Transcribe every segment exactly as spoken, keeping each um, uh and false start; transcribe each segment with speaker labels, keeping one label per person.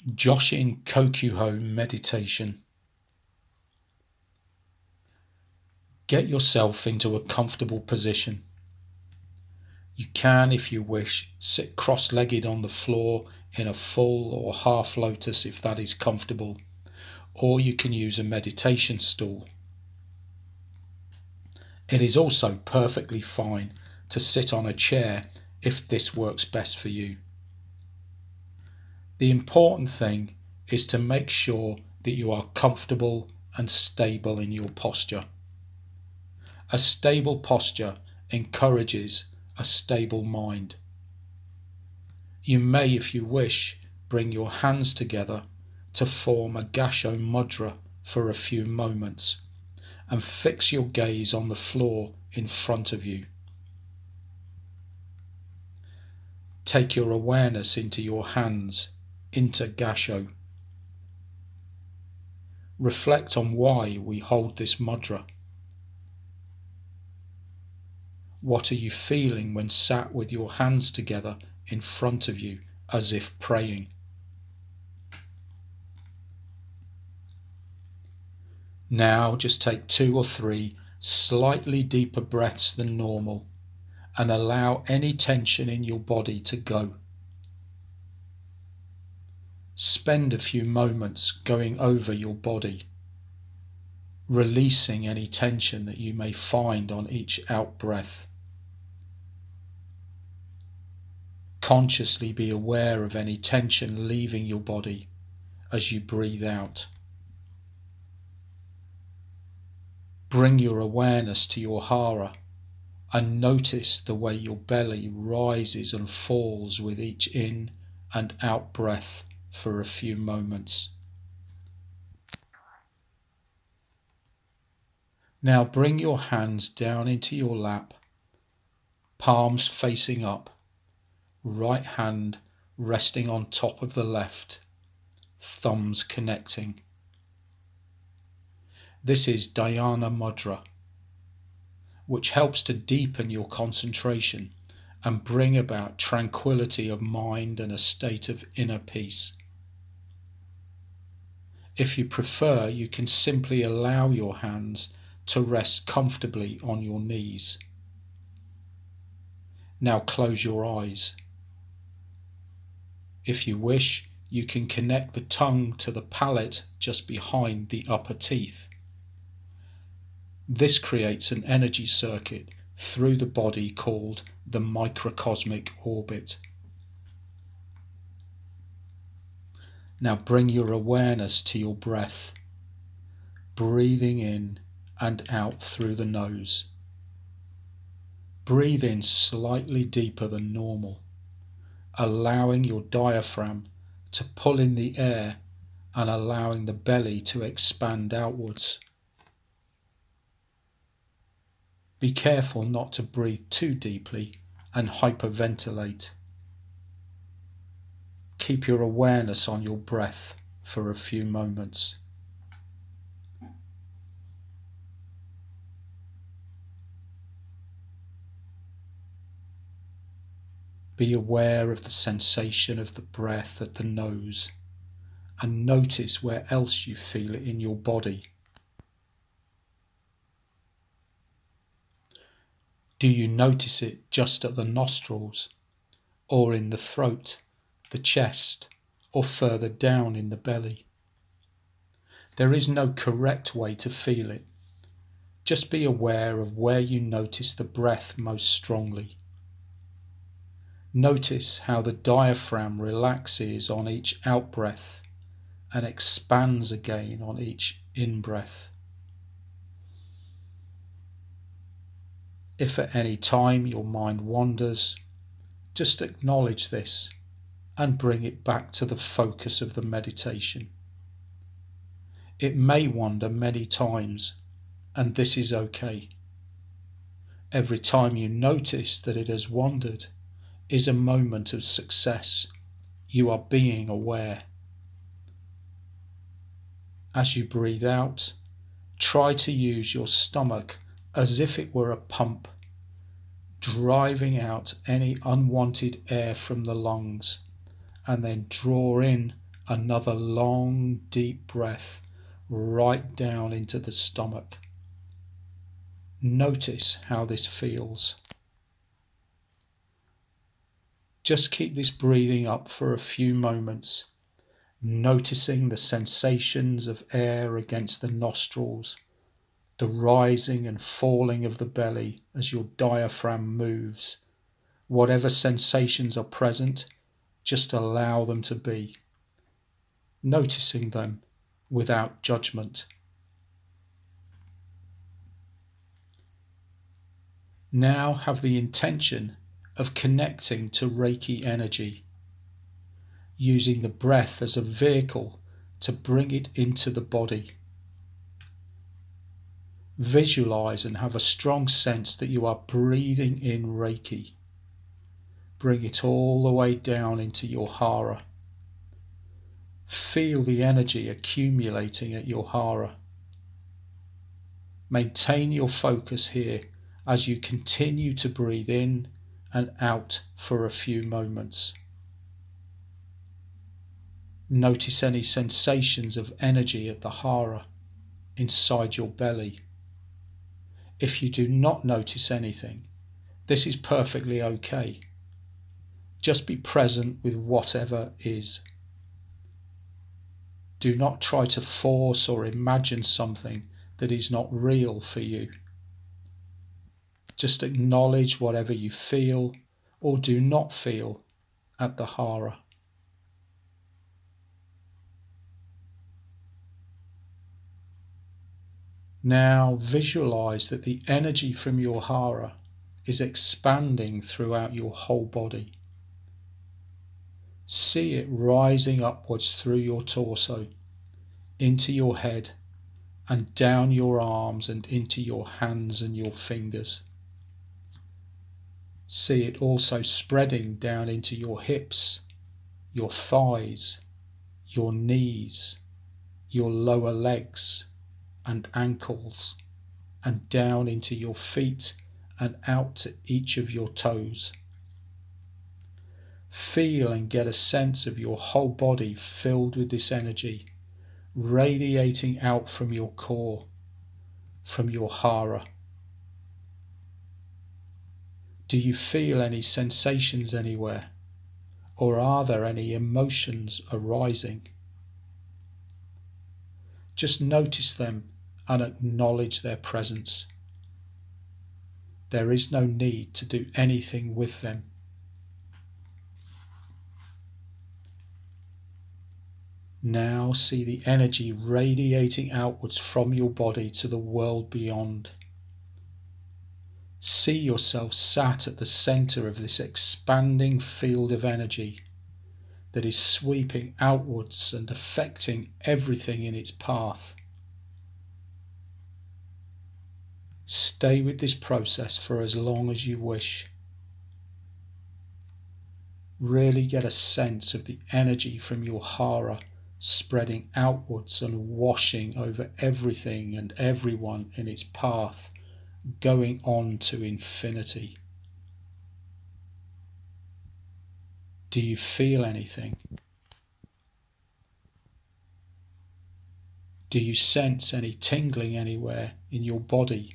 Speaker 1: Joshin Kokuho meditation. Get yourself into a comfortable position. You can, if you wish, sit cross-legged on the floor in a full or half lotus if that is comfortable, or you can use a meditation stool. It is also perfectly fine to sit on a chair if this works best for you. The important thing is to make sure that you are comfortable and stable in your posture. A stable posture encourages a stable mind. You may, if you wish, bring your hands together to form a Gasho Mudra for a few moments and fix your gaze on the floor in front of you. Take your awareness into your hands, into Gasho. Reflect on why we hold this mudra. What are you feeling when sat with your hands together in front of you as if praying? Now just take two or three slightly deeper breaths than normal and allow any tension in your body to go. Spend a few moments going over your body, releasing any tension that you may find on each out-breath. Consciously be aware of any tension leaving your body as you breathe out. Bring your awareness to your hara and notice the way your belly rises and falls with each in and out breath for a few moments. Now bring your hands down into your lap, palms facing up, right hand resting on top of the left, thumbs connecting. This is Dhyana Mudra, which helps to deepen your concentration and bring about tranquility of mind and a state of inner peace. If you prefer, you can simply allow your hands to rest comfortably on your knees. Now close your eyes. If you wish, you can connect the tongue to the palate just behind the upper teeth. This creates an energy circuit through the body called the microcosmic orbit. Now bring your awareness to your breath, breathing in and out through the nose. Breathe in slightly deeper than normal, allowing your diaphragm to pull in the air and allowing the belly to expand outwards. Be careful not to breathe too deeply and hyperventilate. Keep your awareness on your breath for a few moments. Be aware of the sensation of the breath at the nose and notice where else you feel it in your body. Do you notice it just at the nostrils, or in the throat, the chest, or further down in the belly? There is no correct way to feel it. Just be aware of where you notice the breath most strongly. Notice how the diaphragm relaxes on each out-breath and expands again on each in-breath. If at any time your mind wanders, just acknowledge this and bring it back to the focus of the meditation. It may wander many times, and this is okay. Every time you notice that it has wandered is a moment of success. You are being aware. As you breathe out, try to use your stomach as if it were a pump, driving out any unwanted air from the lungs, and then draw in another long, deep breath right down into the stomach. Notice how this feels. Just keep this breathing up for a few moments, noticing the sensations of air against the nostrils, the rising and falling of the belly as your diaphragm moves. Whatever sensations are present, just allow them to be, noticing them without judgment. Now have the intention of connecting to Reiki energy, using the breath as a vehicle to bring it into the body. Visualize and have a strong sense that you are breathing in Reiki. Bring it all the way down into your hara. Feel the energy accumulating at your hara. Maintain your focus here as you continue to breathe in and out for a few moments. Notice any sensations of energy at the hara, inside your belly. If you do not notice anything, this is perfectly okay. Just be present with whatever is. Do not try to force or imagine something that is not real for you. Just acknowledge whatever you feel or do not feel at the hara. Now visualize that the energy from your hara is expanding throughout your whole body. See it rising upwards through your torso, into your head, and down your arms and into your hands and your fingers. See it also spreading down into your hips, your thighs, your knees, your lower legs and ankles, and down into your feet and out to each of your toes. Feel and get a sense of your whole body filled with this energy, radiating out from your core, from your hara. Do you feel any sensations anywhere, or are there any emotions arising? Just notice them and acknowledge their presence. There is no need to do anything with them. Now see the energy radiating outwards from your body to the world beyond. See yourself sat at the center of this expanding field of energy that is sweeping outwards and affecting everything in its path. Stay with this process for as long as you wish. Really get a sense of the energy from your hara spreading outwards and washing over everything and everyone in its path, going on to infinity. Do you feel anything? Do you sense any tingling anywhere in your body?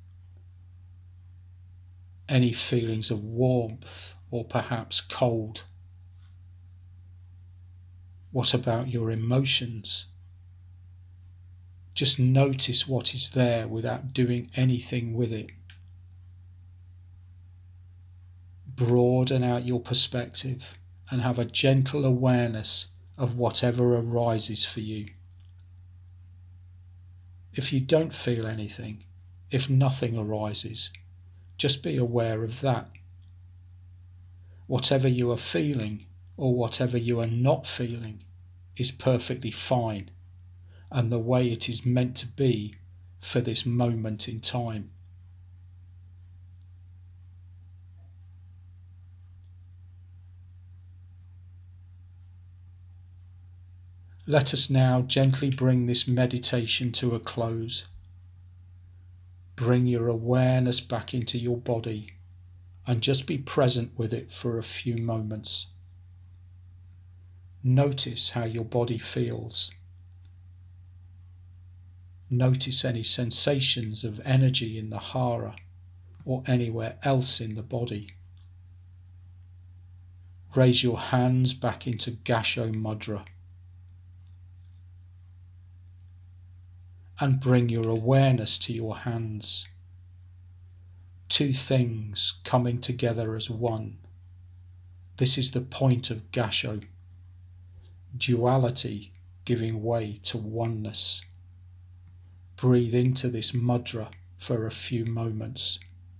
Speaker 1: Any feelings of warmth or perhaps cold? What about your emotions? Just notice what is there without doing anything with it. Broaden out your perspective and have a gentle awareness of whatever arises for you. If you don't feel anything, if nothing arises, just be aware of that. Whatever you are feeling or whatever you are not feeling is perfectly fine and the way it is meant to be for this moment in time. Let us now gently bring this meditation to a close. Bring your awareness back into your body and just be present with it for a few moments. Notice how your body feels. Notice any sensations of energy in the hara or anywhere else in the body. Raise your hands back into Gasho Mudra and bring your awareness to your hands. Two things coming together as one. This is the point of Gasho. Duality giving way to oneness. Breathe into this mudra for a few moments.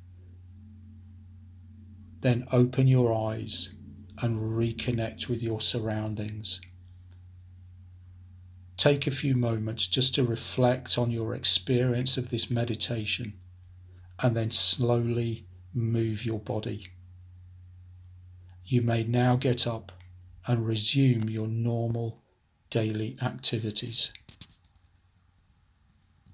Speaker 1: Then open your eyes and reconnect with your surroundings. Take a few moments just to reflect on your experience of this meditation, and then slowly move your body. You may now get up and resume your normal daily activities.